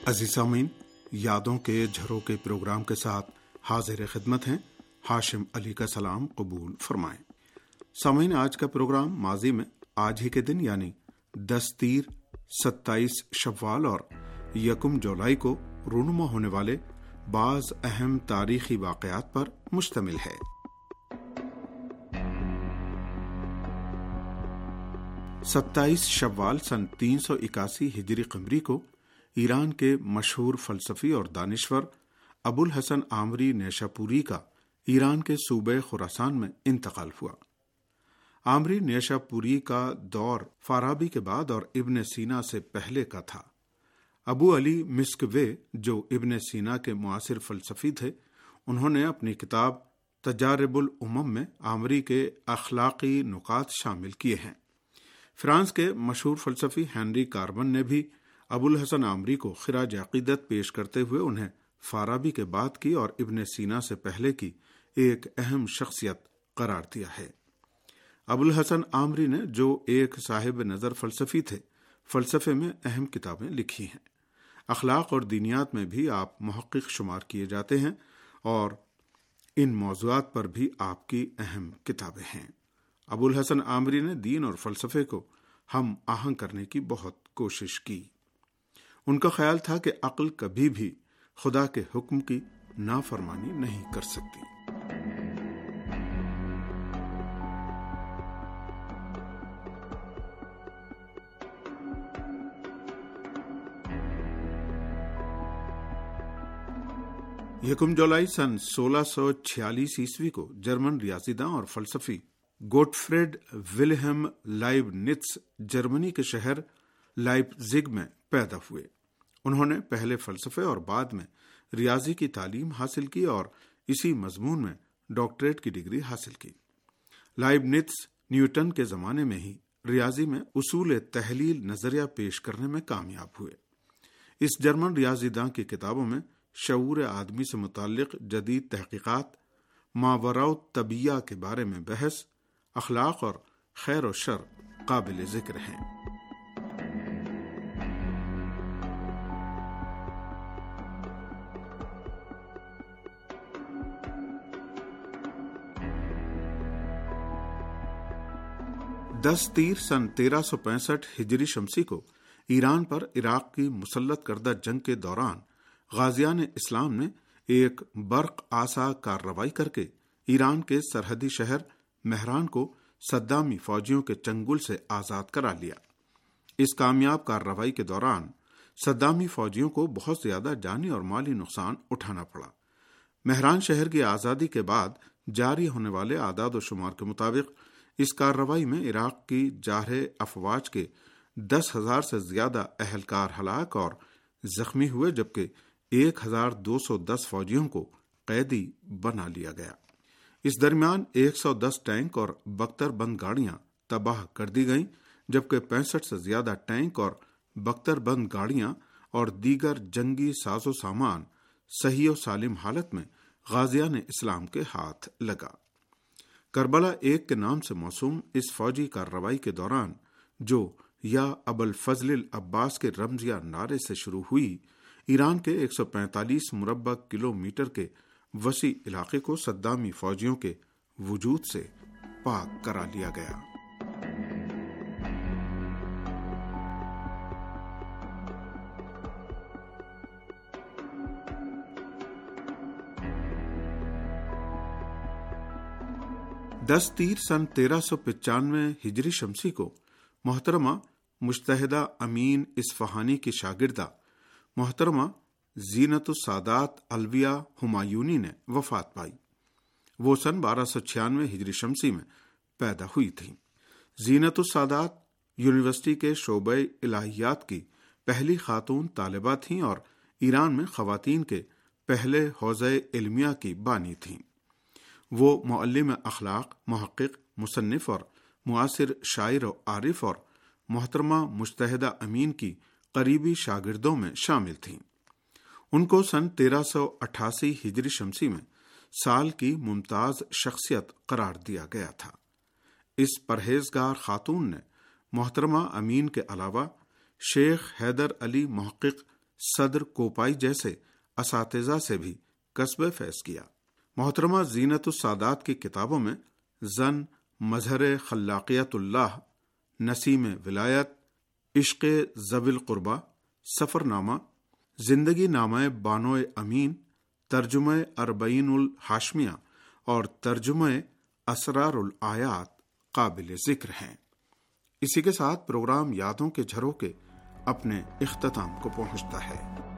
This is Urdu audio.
عزیز سامعین، یادوں کے جھروکے پروگرام کے ساتھ حاضر خدمت ہیں۔ ہاشم علی کا سلام قبول فرمائیں۔ سامعین، آج کا پروگرام ماضی میں آج ہی کے دن یعنی 10 تیر، 27 شوال اور 1 جولائی کو رونما ہونے والے بعض اہم تاریخی واقعات پر مشتمل ہے۔ ستائیس شوال سن 381 ہجری قمری کو ایران کے مشہور فلسفی اور دانشور ابو الحسن آمری نیشاپوری کا ایران کے صوبے خراسان میں انتقال ہوا۔ آمری نیشاپوری کا دور فارابی کے بعد اور ابن سینا سے پہلے کا تھا۔ ابو علی مسکوے، جو ابن سینا کے معاصر فلسفی تھے، انہوں نے اپنی کتاب تجارب الامم میں آمری کے اخلاقی نکات شامل کیے ہیں۔ فرانس کے مشہور فلسفی ہنری کاربن نے بھی ابو الحسن آمری کو خراج عقیدت پیش کرتے ہوئے انہیں فارابی کے بعد کی اور ابن سینا سے پہلے کی ایک اہم شخصیت قرار دیا ہے۔ ابو الحسن آمری نے، جو ایک صاحب نظر فلسفی تھے، فلسفے میں اہم کتابیں لکھی ہیں۔ اخلاق اور دینیات میں بھی آپ محقق شمار کیے جاتے ہیں اور ان موضوعات پر بھی آپ کی اہم کتابیں ہیں۔ ابو الحسن آمری نے دین اور فلسفے کو ہم آہنگ کرنے کی بہت کوشش کی۔ ان کا خیال تھا کہ عقل کبھی بھی خدا کے حکم کی نافرمانی نہیں کر سکتی۔ یکم جولائی سن 1646 عیسوی کو جرمن ریاضی داں اور فلسفی گوٹفریڈ ولہم لائبنٹس جرمنی کے شہر لائپزگ میں پیدا ہوئے۔ انہوں نے پہلے فلسفے اور بعد میں ریاضی کی تعلیم حاصل کی اور اسی مضمون میں ڈاکٹریٹ کی ڈگری حاصل کی۔ لائبنٹس نیوٹن کے زمانے میں ہی ریاضی میں اصول تحلیل نظریہ پیش کرنے میں کامیاب ہوئے۔ اس جرمن ریاضی داں کی کتابوں میں شعور آدمی سے متعلق جدید تحقیقات، ماوراء الطبیعہ کے بارے میں بحث، اخلاق اور خیر و شر قابل ذکر ہیں۔ دس تیر سن 1365 ہجری شمسی کو ایران پر عراق کی مسلط کردہ جنگ کے دوران غازیان اسلام نے ایک برق آسا کارروائی کر کے ایران کے سرحدی شہر مہران کو صدامی فوجیوں کے چنگل سے آزاد کرا لیا۔ اس کامیاب کارروائی کے دوران صدامی فوجیوں کو بہت زیادہ جانی اور مالی نقصان اٹھانا پڑا۔ مہران شہر کی آزادی کے بعد جاری ہونے والے اعداد و شمار کے مطابق اس کارروائی میں عراق کی جارح افواج کے 10,000 سے زیادہ اہلکار ہلاک اور زخمی ہوئے، جبکہ 1,210 فوجیوں کو قیدی بنا لیا گیا۔ اس درمیان 110 ٹینک اور 72 بند گاڑیاں تباہ کر دی گئیں، جبکہ 65 سے زیادہ ٹینک اور 72 بند گاڑیاں اور دیگر جنگی ساز و سامان صحیح و سالم حالت میں غازیان اسلام کے ہاتھ لگا۔ کربلا 1 کے نام سے موسوم اس فوجی کارروائی کے دوران، جو یا ابو الفضل العباس کے رمزیہ نعرے سے شروع ہوئی، ایران کے 145 مربع کلومیٹر کے وسیع علاقے کو صدامی فوجیوں کے وجود سے پاک کرا لیا گیا۔ دس تیر سن 1395 ہجری شمسی کو محترمہ مجتہدہ امین اصفہانی کی شاگردہ محترمہ زینت السادات علویہ ہمایونی نے وفات پائی۔ وہ سن 1296 ہجری شمسی میں پیدا ہوئی تھیں۔ زینت السادات یونیورسٹی کے شعبہ الہیات کی پہلی خاتون طالبہ تھیں اور ایران میں خواتین کے پہلے حوزہ علمیہ کی بانی تھیں۔ وہ معلم اخلاق، محقق، مصنف اور معاصر شاعر و عارف اور محترمہ مجتہدہ امین کی قریبی شاگردوں میں شامل تھیں۔ ان کو سن 1388 ہجری شمسی میں سال کی ممتاز شخصیت قرار دیا گیا تھا۔ اس پرہیزگار خاتون نے محترمہ امین کے علاوہ شیخ حیدر علی محقق صدر کوپائی جیسے اساتذہ سے بھی کسب فیض کیا۔ محترمہ زینت السادات کی کتابوں میں زن، مظہر خلاقیت اللہ، نسیم ولایت، عشق ذوی القربہ، سفر نامہ، زندگی نامہ بانو امین، ترجمہ اربعین الحاشمیہ اور ترجمہ اسرار الآیات قابل ذکر ہیں۔ اسی کے ساتھ پروگرام یادوں کے جھروکے اپنے اختتام کو پہنچتا ہے۔